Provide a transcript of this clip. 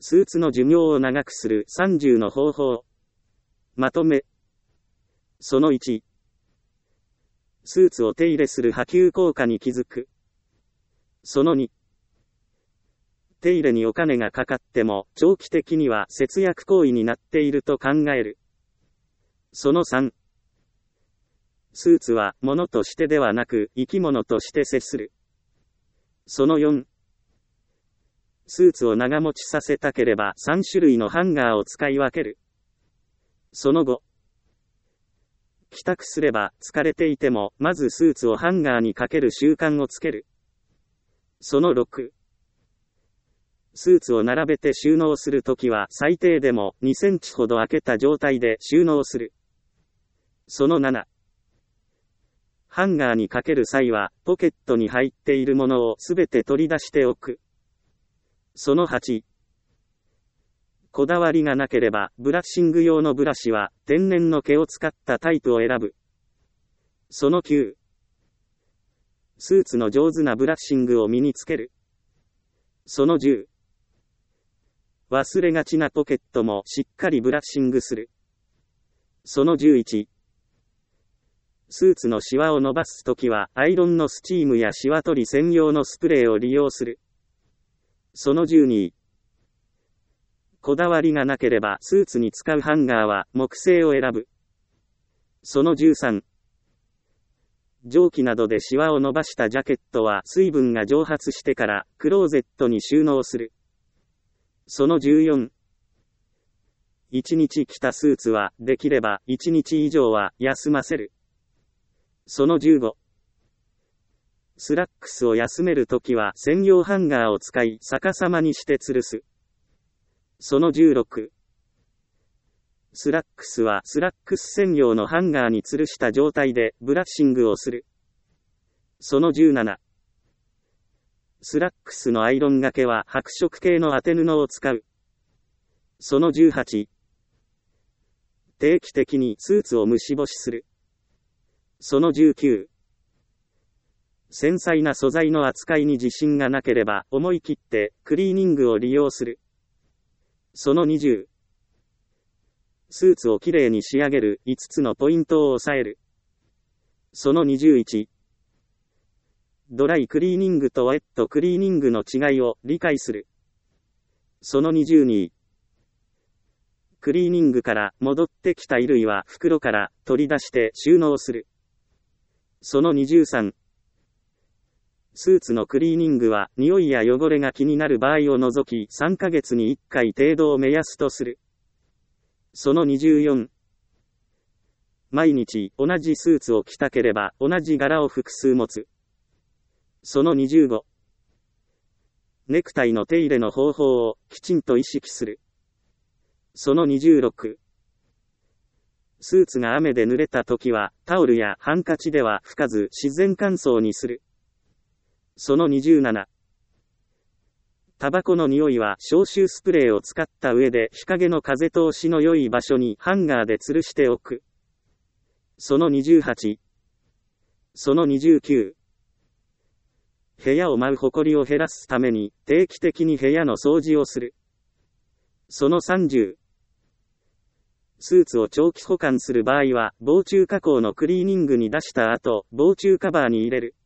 スーツの寿命を長くする30の方法。まとめ。その1。スーツを手入れする波及効果に気づく。その2。手入れにお金がかかっても、長期的には節約行為になっていると考える。その3。スーツは物としてではなく生き物として接する。その4。スーツを長持ちさせたければ3種類のハンガーを使い分ける。その5。帰宅すれば疲れていてもまずスーツをハンガーにかける習慣をつける。その6。スーツを並べて収納するときは最低でも2センチほど開けた状態で収納する。その7。ハンガーにかける際はポケットに入っているものをすべて取り出しておく。その8。こだわりがなければブラッシング用のブラシは天然の毛を使ったタイプを選ぶ。その9。スーツの上手なブラッシングを身につける。その10。忘れがちなポケットもしっかりブラッシングする。その11。スーツのシワを伸ばすときはアイロンのスチームやシワ取り専用のスプレーを利用する。その12。こだわりがなければスーツに使うハンガーは木製を選ぶ。その13。蒸気などでシワを伸ばしたジャケットは水分が蒸発してからクローゼットに収納する。その14。1日着たスーツはできれば1日以上は休ませる。その15。スラックスを休めるときは専用ハンガーを使い逆さまにして吊るす。その16。スラックスはスラックス専用のハンガーに吊るした状態でブラッシングをする。その17。スラックスのアイロンがけは白色系の当て布を使う。その18。定期的にスーツを虫干しする。その19。繊細な素材の扱いに自信がなければ思い切ってクリーニングを利用する。その20。スーツをきれいに仕上げる5つのポイントを押さえる。その21。ドライクリーニングとウェットクリーニングの違いを理解する。その22。クリーニングから戻ってきた衣類は袋から取り出して収納する。その23。スーツのクリーニングは匂いや汚れが気になる場合を除き3ヶ月に1回程度を目安とする。その24。毎日同じスーツを着たければ同じ柄を複数持つ。その25。ネクタイの手入れの方法をきちんと意識する。その26。スーツが雨で濡れた時はタオルやハンカチでは拭かず自然乾燥にする。その27。タバコの匂いは消臭スプレーを使った上で日陰の風通しの良い場所にハンガーで吊るしておく。その28。その29。部屋を舞う埃を減らすために定期的に部屋の掃除をする。その30。スーツを長期保管する場合は防虫加工のクリーニングに出した後、防虫カバーに入れる。